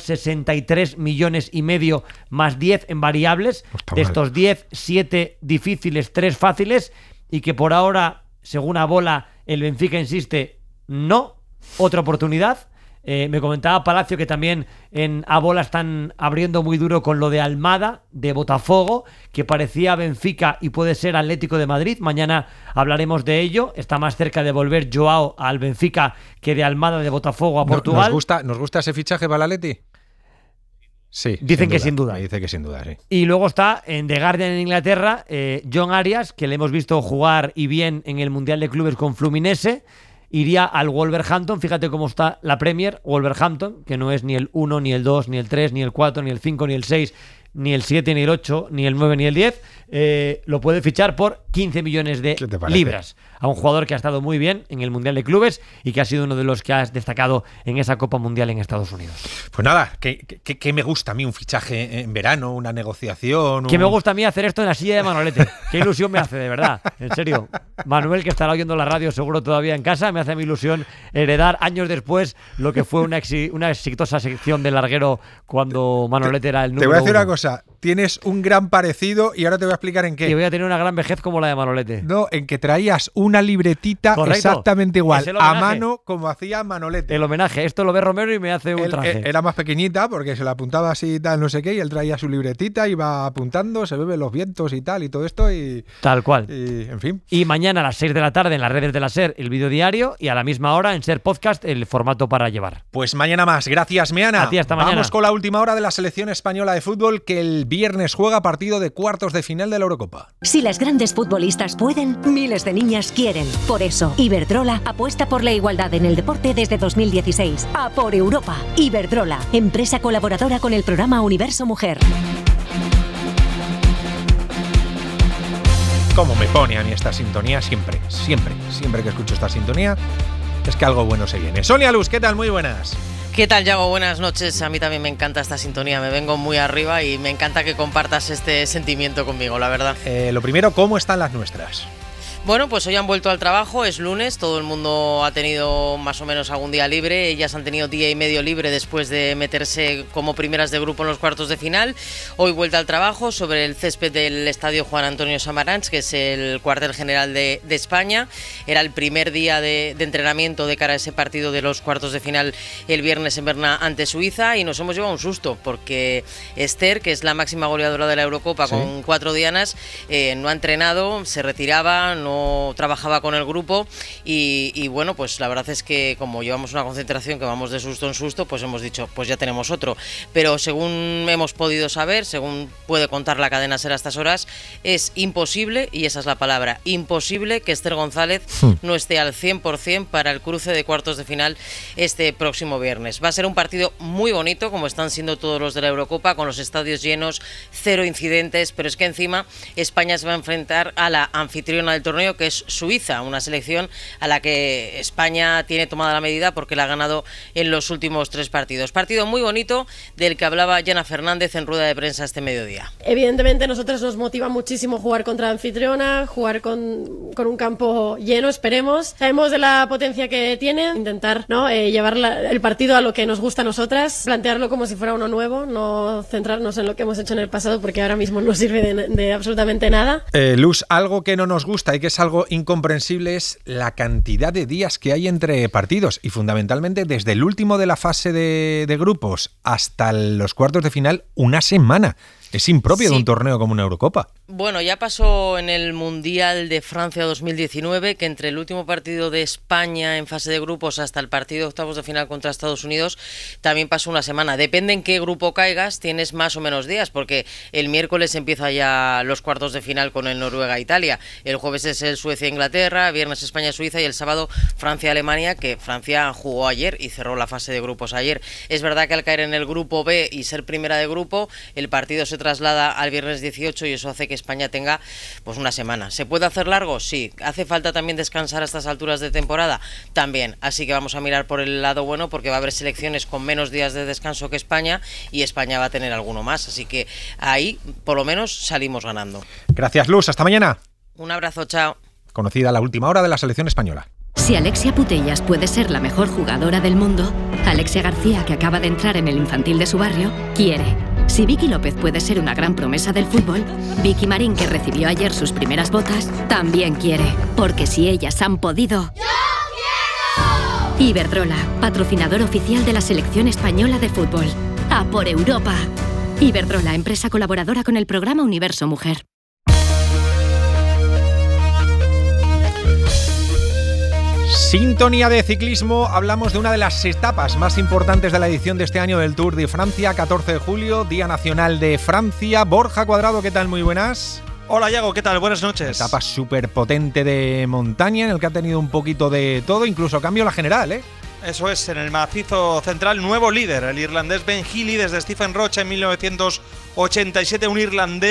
63 millones y medio más 10 en variables. De estos 10, 7 difíciles, 3 fáciles, y que por ahora, según Abola, el Benfica insiste, no, otra oportunidad. Me comentaba Palacio que también en Abola están abriendo muy duro con lo de Almada, de Botafogo, que parecía Benfica y puede ser Atlético de Madrid. Mañana hablaremos de ello. Está más cerca de volver Joao al Benfica que de Almada de Botafogo a Portugal. ¿Nos gusta ese fichaje para el Atleti? Sí. Dicen que sin duda. Dice que sin duda, sí. Y luego está en The Guardian en Inglaterra, John Arias, que le hemos visto jugar y bien en el Mundial de Clubes con Fluminense. Iría al Wolverhampton, fíjate cómo está la Premier, Wolverhampton, que no es ni el 1, ni el 2, ni el 3, ni el 4, ni el 5, ni el 6, ni el 7, ni el 8, ni el 9, ni el 10, lo puede fichar por 15 millones de libras. A un jugador que ha estado muy bien en el Mundial de Clubes y que ha sido uno de los que has destacado en esa Copa Mundial en Estados Unidos. Pues nada, que me gusta a mí un fichaje en verano, una negociación. Que me gusta a mí hacer esto en la silla de Manolete. Qué ilusión me hace, de verdad. En serio. Manuel, que estará oyendo la radio seguro todavía en casa, me hace mi ilusión heredar años después lo que fue una exitosa sección de larguero cuando Manolete era el número 1. Te voy a decir una cosa. tienes un gran parecido y ahora te voy a explicar en qué. Y voy a tener una gran vejez como la de Manolete. No, en que traías una libretita exactamente igual, a mano, como hacía Manolete. El homenaje. Esto lo ve Romero y me hace un traje. Era más pequeñita porque se la apuntaba así y tal, no sé qué, y él traía su libretita, iba apuntando, se bebe los vientos y tal, y todo esto. Y tal cual. Y, en fin. Y mañana a las 6 de la tarde en las redes de la SER el vídeo diario y a la misma hora en SER Podcast el formato para llevar. Pues mañana más. Gracias, Meana. A ti, hasta mañana. Vamos con la última hora de la selección española de fútbol, que el viernes juega partido de cuartos de final de la Eurocopa. Si las grandes futbolistas pueden, miles de niñas quieren. Por eso, Iberdrola apuesta por la igualdad en el deporte desde 2016. A por Europa. Iberdrola, empresa colaboradora con el programa Universo Mujer. ¿Cómo me pone a mí esta sintonía? Siempre que escucho esta sintonía es que algo bueno se viene. Sonia Luz, ¿qué tal? Muy buenas. ¿Qué tal, Yago? Buenas noches. A mí también me encanta esta sintonía, me vengo muy arriba y me encanta que compartas este sentimiento conmigo, la verdad. Lo primero, ¿cómo están las nuestras? Bueno, pues hoy han vuelto al trabajo, es lunes, todo el mundo ha tenido más o menos algún día libre, ellas han tenido día y medio libre después de meterse como primeras de grupo en los cuartos de final. Hoy vuelta al trabajo sobre el césped del estadio Juan Antonio Samaranch, que es el cuartel general de España. Era el primer día de entrenamiento de cara a ese partido de los cuartos de final el viernes en Berna ante Suiza, y nos hemos llevado un susto porque Esther, que es la máxima goleadora de la Eurocopa, ¿sí?, con 4 dianas, no ha entrenado, se retiraba, no trabajaba con el grupo y bueno, pues la verdad es que como llevamos una concentración que vamos de susto en susto, pues hemos dicho, pues ya tenemos otro. Pero según hemos podido saber, según puede contar la cadena SER a estas horas, es imposible, y esa es la palabra, imposible que Esther González no esté al 100% para el cruce de cuartos de final este próximo viernes. Va a ser un partido muy bonito, como están siendo todos los de la Eurocopa, con los estadios llenos, 0 incidentes, pero es que encima España se va a enfrentar a la anfitriona del torneo, que es Suiza, una selección a la que España tiene tomada la medida porque la ha ganado en los últimos 3 partidos. Partido muy bonito del que hablaba Yana Fernández en rueda de prensa este mediodía. Evidentemente, nosotros nos motiva muchísimo jugar contra la anfitriona, jugar con un campo lleno, esperemos. Sabemos de la potencia que tiene, intentar, ¿no?, llevar el partido a lo que nos gusta a nosotras, plantearlo como si fuera uno nuevo, no centrarnos en lo que hemos hecho en el pasado porque ahora mismo no sirve de absolutamente nada. Luz, algo que no nos gusta y que es algo incomprensible es la cantidad de días que hay entre partidos, y fundamentalmente desde el último de la fase de grupos hasta los cuartos de final, una semana. Es impropio de un torneo como una Eurocopa. Bueno, ya pasó en el Mundial de Francia 2019, que entre el último partido de España en fase de grupos hasta el partido de octavos de final contra Estados Unidos también pasó una semana. Depende en qué grupo caigas, tienes más o menos días, porque el miércoles empieza ya los cuartos de final con el Noruega-Italia. El jueves es el Suecia-Inglaterra, viernes España-Suiza y el sábado Francia-Alemania, que Francia jugó ayer y cerró la fase de grupos ayer. Es verdad que al caer en el grupo B y ser primera de grupo, el partido se traslada al viernes 18 y eso hace que España tenga pues una semana. ¿Se puede hacer largo? Sí. ¿Hace falta también descansar a estas alturas de temporada? También. Así que vamos a mirar por el lado bueno, porque va a haber selecciones con menos días de descanso que España y España va a tener alguno más. Así que ahí por lo menos salimos ganando. Gracias, Luz. Hasta mañana. Un abrazo, chao. Conocida la última hora de la selección española. Si Alexia Putellas puede ser la mejor jugadora del mundo, Alexia García, que acaba de entrar en el infantil de su barrio, quiere. Si Vicky López puede ser una gran promesa del fútbol, Vicky Marín, que recibió ayer sus primeras botas, también quiere. Porque si ellas han podido... ¡Yo quiero! Iberdrola, patrocinador oficial de la selección española de fútbol. ¡A por Europa! Iberdrola, empresa colaboradora con el programa Universo Mujer. Sintonía de ciclismo, hablamos de una de las etapas más importantes de la edición de este año del Tour de Francia, 14 de julio, Día Nacional de Francia. Borja Cuadrado, ¿qué tal? Muy buenas. Hola, Yago, ¿qué tal? Buenas noches. Etapa súper potente de montaña en el que ha tenido un poquito de todo, incluso cambio la general, ¿eh? Eso es, en el macizo central, nuevo líder, el irlandés Ben Healy, desde Stephen Roche en 1987, un irlandés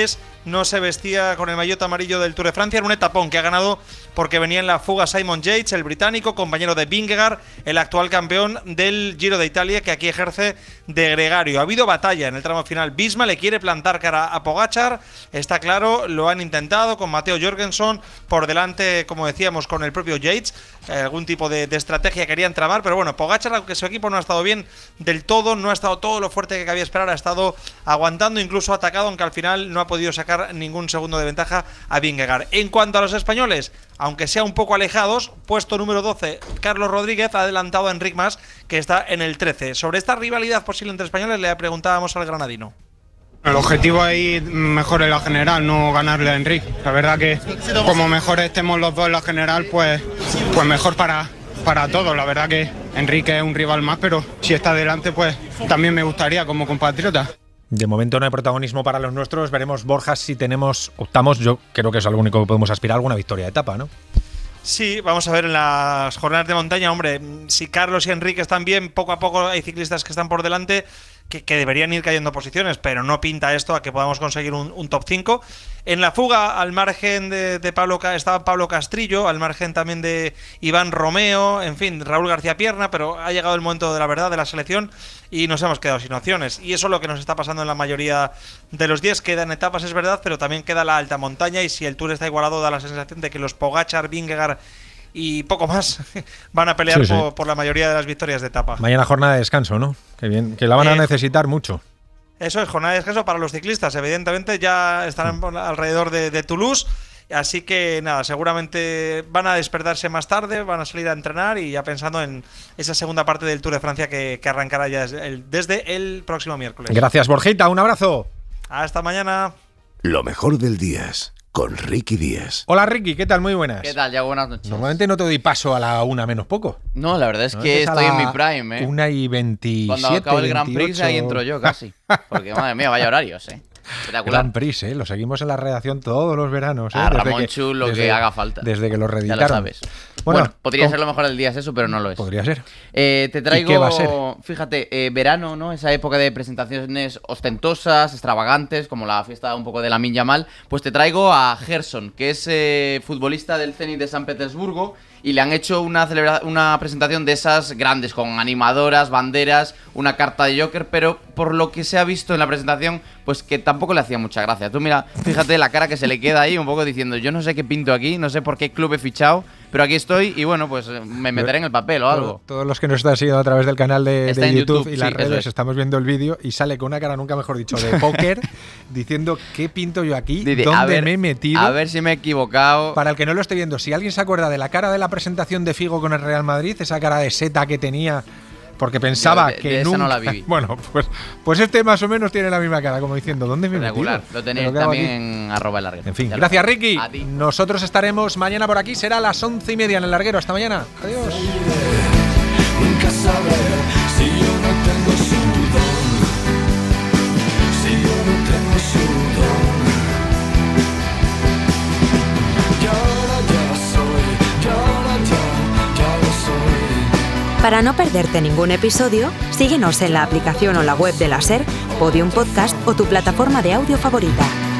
no se vestía con el maillot amarillo del Tour de Francia en un etapón que ha ganado porque venía en la fuga Simon Yates, el británico, compañero de Vingegaard, el actual campeón del Giro de Italia, que aquí ejerce de gregario. Ha habido batalla en el tramo final. Visma le quiere plantar cara a Pogačar, está claro, lo han intentado con Matteo Jorgensen por delante, como decíamos, con el propio Yates. Algún tipo de estrategia querían tramar, pero bueno, Pogačar, aunque su equipo no ha estado bien del todo, no ha estado todo lo fuerte que cabía esperar, ha estado aguantando, incluso atacado, aunque al final no ha podido sacar ningún segundo de ventaja a Vingegaard. En cuanto a los españoles, aunque sea un poco alejados, puesto número 12, Carlos Rodríguez ha adelantado a Enric Mas, que está en el 13. Sobre esta rivalidad posible entre españoles le preguntábamos al granadino. El objetivo ahí mejor en la general, no ganarle a Enric. La verdad que como mejor estemos los dos en la general, pues mejor para todos. La verdad que Enrique es un rival más, pero si está adelante, pues también me gustaría como compatriota. De momento no hay protagonismo para los nuestros. Veremos, Borja, si optamos, yo creo que es lo único que podemos aspirar, alguna victoria de etapa, ¿no? Sí, vamos a ver en las jornadas de montaña, hombre, si Carlos y Enrique están bien, poco a poco hay ciclistas que están por delante que deberían ir cayendo posiciones, pero no pinta esto a que podamos conseguir un top 5. En la fuga, al margen de Pablo, estaba Pablo Castrillo, al margen también de Iván Romeo, en fin, Raúl García Pierna, pero ha llegado el momento de la verdad de la selección y nos hemos quedado sin opciones. Y eso es lo que nos está pasando en la mayoría de los días. Quedan etapas, es verdad, pero también queda la alta montaña, y si el Tour está igualado, da la sensación de que los Pogačar, Vingegaard y poco más van a pelear por la mayoría de las victorias de etapa. Mañana jornada de descanso, ¿no? Qué bien, que la van a necesitar mucho. Eso es, jornada de descanso para los ciclistas. Evidentemente ya estarán alrededor de Toulouse, así que nada, seguramente van a despertarse más tarde, van a salir a entrenar y ya pensando en esa segunda parte del Tour de Francia que arrancará ya desde el próximo miércoles. Gracias, Borjita, un abrazo. Hasta mañana. Lo mejor del Días con Ricky Díaz. Hola Ricky, ¿qué tal? Muy buenas. ¿Qué tal? Ya buenas noches. Normalmente no te doy paso a la 1 menos poco. No, la verdad es que estoy en mi prime, 1:27. Cuando acabe el Grand Prix ahí entro yo casi. Porque madre mía, vaya horarios, Espectacular. Grand Prix, lo seguimos en la redacción todos los veranos. A Ramón Chu lo que haga falta. Desde que lo reeditaron. Ya lo sabes. Bueno, podría ser lo mejor del día eso, pero no lo es. Podría ser. Te traigo, ¿Y qué va a ser? Fíjate, verano, ¿no? Esa época de presentaciones ostentosas, extravagantes, como la fiesta un poco de Lamine Yamal. Pues te traigo a Gerson, que es futbolista del Zenit de San Petersburgo, y le han hecho una presentación de esas grandes, con animadoras, banderas, una carta de Joker, pero por lo que se ha visto en la presentación, pues que tampoco le hacía mucha gracia. Tú mira, fíjate la cara que se le queda ahí, un poco diciendo, yo no sé qué pinto aquí, no sé por qué club he fichado, pero aquí estoy y bueno, pues me meteré en el papel o algo. Todos los que nos están siguiendo a través del canal de YouTube y las redes, es. Estamos viendo el vídeo y sale con una cara, nunca mejor dicho, de póker, diciendo, ¿qué pinto yo aquí? ¿Dónde me he metido? A ver si me he equivocado. Para el que no lo esté viendo, si alguien se acuerda de la cara de la presentación de Figo con el Real Madrid, esa cara de seta que tenía, porque pensaba que esa nunca... no la viví. Bueno, pues este más o menos tiene la misma cara, como diciendo, ¿dónde me he metido? Regular, lo tenéis también en @ellarguero. En fin, gracias Ricky. Nosotros estaremos mañana por aquí, será a las 11:30 en el Larguero. Hasta mañana. Adiós. Nunca saber si yo no tengo sudor, si yo no tengo sudor. Y ahora ya soy, y ahora ya lo soy. Para no perderte ningún episodio, síguenos en la aplicación o la web de la SER, Podium Podcast o tu plataforma de audio favorita.